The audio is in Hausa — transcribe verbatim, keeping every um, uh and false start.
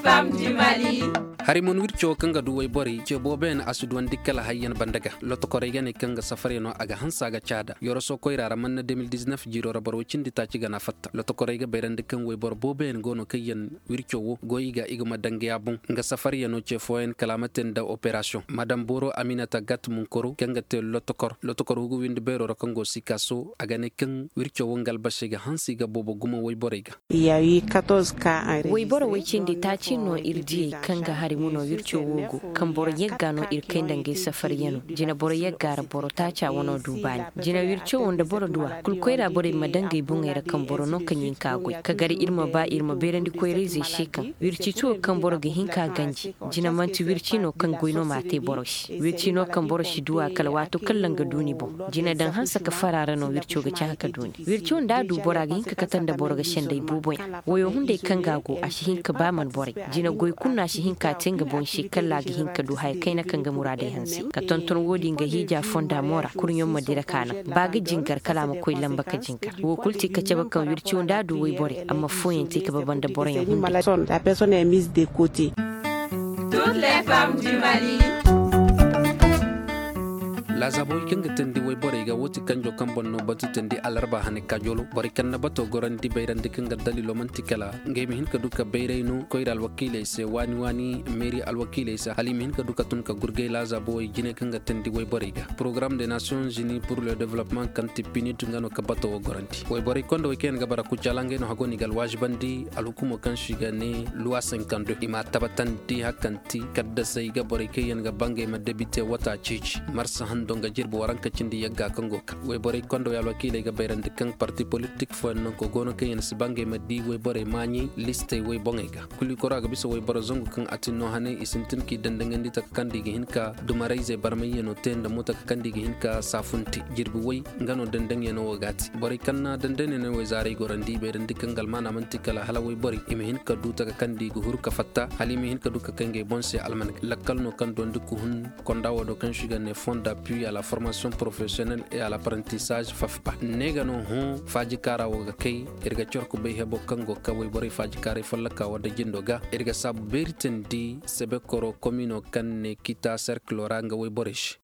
femmes du Mali. hari mon wircho kanga du way bori ce boben asudwan dikkala hayyan bandaga loto ko regane kanga safare no aga hansa ga chada yoro so koyra ramanna deux mille dix-neuf jiro rabaro cindi ta ci gana fatta loto ko rega beran dikkan way bor boben gono kayen wircho wo goyiga igama dange yabon nga safare no ce foyen kalamaten da operation madame boro aminata gat mun koro kanga te loto kor loto kor hugo windi bero rakango sikaso aga ne kan wircho wo ngal bashega hansi ga bobo guma way borega ya yi quatorze cas way boro way cindi ta ci no irji kanga hari muno wircho wogo kan boro yegga no irkenda nge safar yano jina boro yegga ra boro tacha wono dubani jina wircho wonda boro duwa kul koyra boro madanga ibungera kan boro no kanyin kagoy kagari irma ba irma berandi koyre zai shekan wirci to kan boro ga hinka ganji jina manti wirci no kan goyno mate boro shi wirci no kan boro shi duwa kala wato kallan ga duni bo jina dan hansa ka farara no wircho ga ci haka duni wircho nda du bora ga hinka katan da boro ga shende bubo woyo hunde kan gago a shi hinka ba man bore jina goy kunna shi hinka tenga bon shi kala ga hinka du hay kai na kan ga muradai hansi ka tonton wodi ga hija fonda mora kurnyon madira kana ba ga jingar kala ma koy lamba ka jinkar wo kulti ka ce baka wirci nda du way bore amma foyin te ka baban da bore ya hunde la personne est mise de côté. Toutes les femmes du Mali. la zabo kenga tendi way bore ga woti kanjo kambonno batu tendi alarba hane kajolo bari kanna bato gorandi beyrandi kenga dalilo mantikala ngemi hin ka duka beyrayno koyral wakile se wani wani mairie al wakile se halimi hin ka duka tun ka gurgay la zabo jine kenga tendi way bore ga programme des nations unies pour le développement kanti pinitu ngano ka bato wo gorandi way bore kondo way ken ga bara ku jalange no hagoni gal wajibandi al hukumo kan shiga ne loi cinquante-deux ima tabatanti hakanti kadda sai ga bore kayen ga bange ma debite wata cici marsa hando nga jirbo waranka cindi yagga kango way bore kondo yal wakile ga bayrande kan parti politique fo non ko gono kayen si bange ma di way bore mani liste way bongega kuli ko raga biso way boro zongo kan atinno hane isintin ki dandangandi ta kandi gi hinka dumaraize barmaye no tenda mota kandi gi hinka safunti jirbo way ngano dandange no wagati bore kanna dandane ne way zare gorandi bayrande kan galmana mantikala hala way bore imi hinka duta kandi gu hurka fatta halimi hinka duka kange bonse alman lakkal no kan don duku hun kondawo do kan shiga ne fond d'appui à la formation professionnelle et à l'apprentissage F A F P A nega no hu faji kara woga kay erga chorko be hebo kango ka way bore faji kare fallaka wada jindoga erga sabu beritendi sebe koro komino kanne kita cercle ranga way borish